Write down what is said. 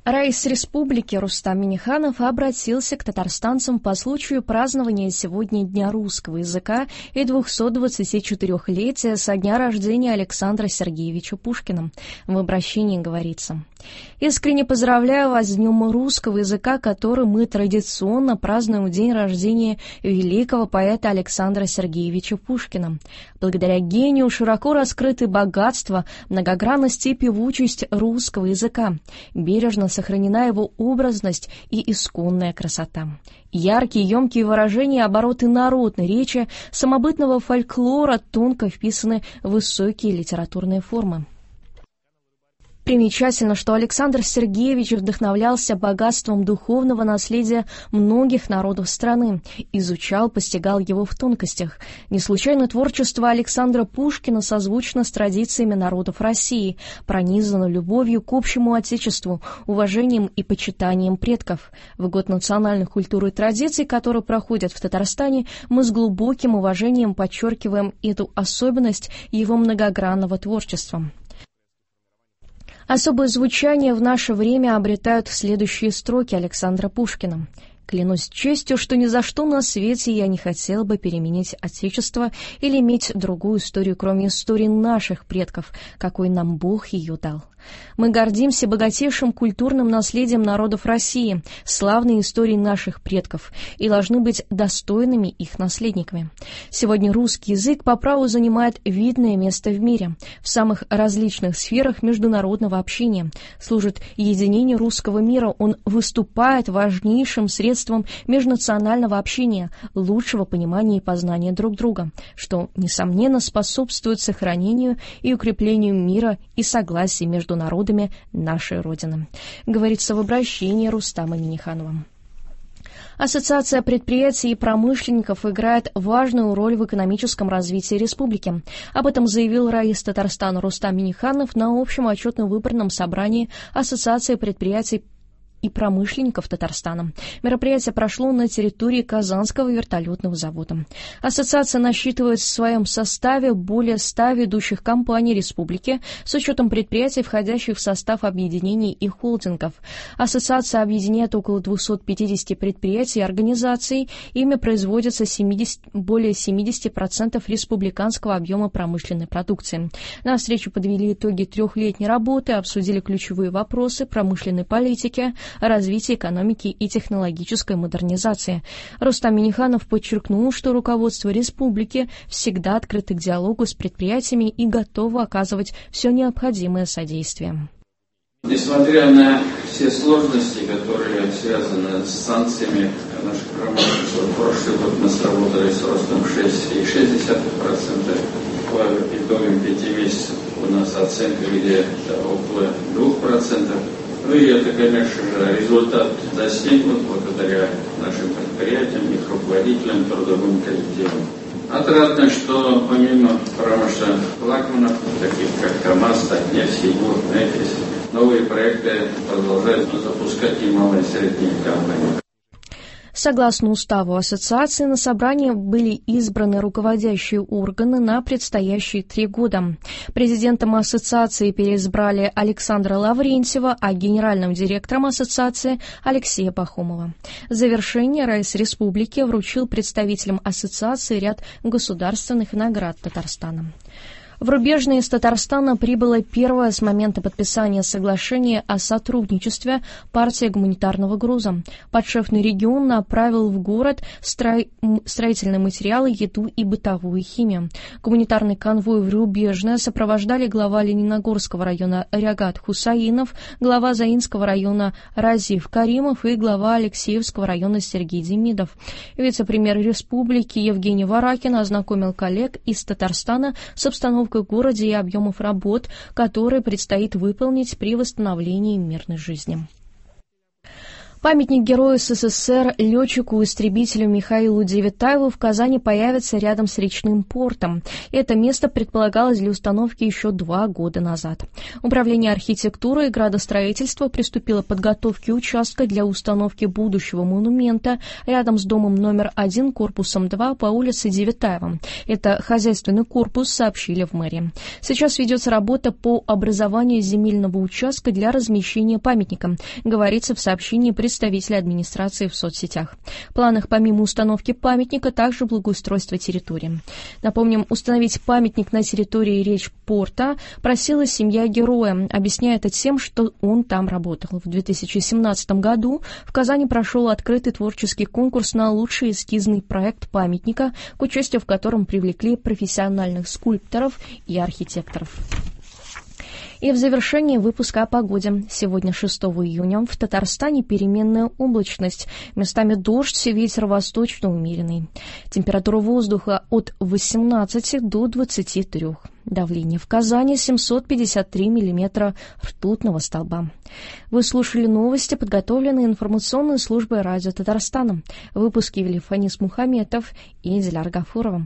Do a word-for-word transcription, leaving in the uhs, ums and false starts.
Раис Республики Рустам Минниханов обратился к татарстанцам по случаю празднования сегодня Дня русского языка и двухсот двадцатичетырёхлетия со дня рождения Александра Сергеевича Пушкина. В обращении говорится: «Искренне поздравляю вас с Днем русского языка, который мы традиционно празднуем в день рождения великого поэта Александра Сергеевича Пушкина. Благодаря гению широко раскрыты богатства, многогранность и певучесть русского языка. Бережно сохранена его образность и исконная красота. Яркие, емкие выражения, обороты народной речи, самобытного фольклора тонко вписаны в высокие литературные формы». Примечательно, что Александр Сергеевич вдохновлялся богатством духовного наследия многих народов страны, изучал, постигал его в тонкостях. Не случайно творчество Александра Пушкина созвучно с традициями народов России, пронизано любовью к общему отечеству, уважением и почитанием предков. В год национальной культуры и традиций, которые проходят в Татарстане, мы с глубоким уважением подчеркиваем эту особенность его многогранного творчества. Особое звучание в наше время обретают следующие строки Александра Пушкина. «Клянусь честью, что ни за что на свете я не хотел бы переменить Отечество или иметь другую историю, кроме истории наших предков, какой нам Бог ее дал. Мы гордимся богатейшим культурным наследием народов России, славной историей наших предков, и должны быть достойными их наследниками. Сегодня русский язык по праву занимает видное место в мире, в самых различных сферах международного общения, служит единению русского мира, он выступает важнейшим средством межнационального общения, лучшего понимания и познания друг друга, что, несомненно, способствует сохранению и укреплению мира и согласия между народами нашей Родины», говорится в обращении Рустама Минниханова. Ассоциация предприятий и промышленников играет важную роль в экономическом развитии республики. Об этом заявил раис Татарстана Рустам Минниханов на общем отчетно-выборном собрании Ассоциации предприятий и промышленников Татарстана. Мероприятие прошло на территории Казанского вертолетного завода. Ассоциация насчитывает в своем составе более ста ведущих компаний республики с учетом предприятий, входящих в состав объединений и холдингов. Ассоциация объединяет около двухсот пятидесяти предприятий и организаций. Ими производится семьдесят, более семидесяти процентов республиканского объема промышленной продукции. На встречу подвели итоги трехлетней работы, обсудили ключевые вопросы промышленной политики, развития экономики и технологической модернизации. Рустам Минниханов подчеркнул, что руководство республики всегда открыто к диалогу с предприятиями и готово оказывать все необходимое содействие. Несмотря на все сложности, которые связаны с санкциями наших промышленников, в прошлый год мы сработали с ростом шесть целых шесть десятых процента. По итогам пяти месяцев у нас оценка где-то около двух процентов. Ну и это, конечно же, результат достигнут благодаря нашим предприятиям, их руководителям, трудовым коллективам. Отрадно, что помимо промышленных флагманов, таких как КАМАЗ, Татнефть, Сигур, Нефть, новые проекты продолжают запускать и малые и средние компании. Согласно уставу ассоциации, на собрании были избраны руководящие органы на предстоящие три года. Президентом ассоциации переизбрали Александра Лаврентьева, а генеральным директором ассоциации Алексея Пахомова. В завершение раис республики вручил представителям ассоциации ряд государственных наград Татарстана. В Рубежное из Татарстана прибыла первая с момента подписания соглашения о сотрудничестве партия гуманитарного груза. Подшефный регион направил в город строй... строительные материалы, еду и бытовую химию. Гуманитарный конвой в Рубежное сопровождали глава Лениногорского района Рягат Хусаинов, глава Заинского района Разиф Каримов и глава Алексеевского района Сергей Демидов. Вице-премьер республики Евгений Варакин ознакомил коллег из Татарстана с обстановкой в городе и объемов работ, которые предстоит выполнить при восстановлении мирной жизни. Памятник Герою СССР летчику-истребителю Михаилу Девятаеву в Казани появится рядом с речным портом. Это место предполагалось для установки еще два года назад. Управление архитектуры и градостроительства приступило к подготовке участка для установки будущего монумента рядом с домом номер один, корпусом два по улице Девятаева. Это хозяйственный корпус, сообщили в мэрии. Сейчас ведется работа по образованию земельного участка для размещения памятника, говорится в сообщении представителя администрации в соцсетях. В планах помимо установки памятника также благоустройство территории. Напомним, установить памятник на территории речпорта просила семья героя, объясняя это тем, что он там работал. В две тысячи семнадцатом году в Казани прошел открытый творческий конкурс на лучший эскизный проект памятника, к участию в котором привлекли профессиональных скульпторов и архитекторов. И в завершении выпуска о погоде. Сегодня, шестого июня, в Татарстане переменная облачность. Местами дождь, ветер восточно умеренный. Температура воздуха от восемнадцати до двадцати трёх. Давление в Казани семьсот пятьдесят три миллиметра ртутного столба. Вы слушали новости, подготовленные информационной службой радио Татарстана. В выпуске вели Фанис Мухаметов и Диляр Гафурова.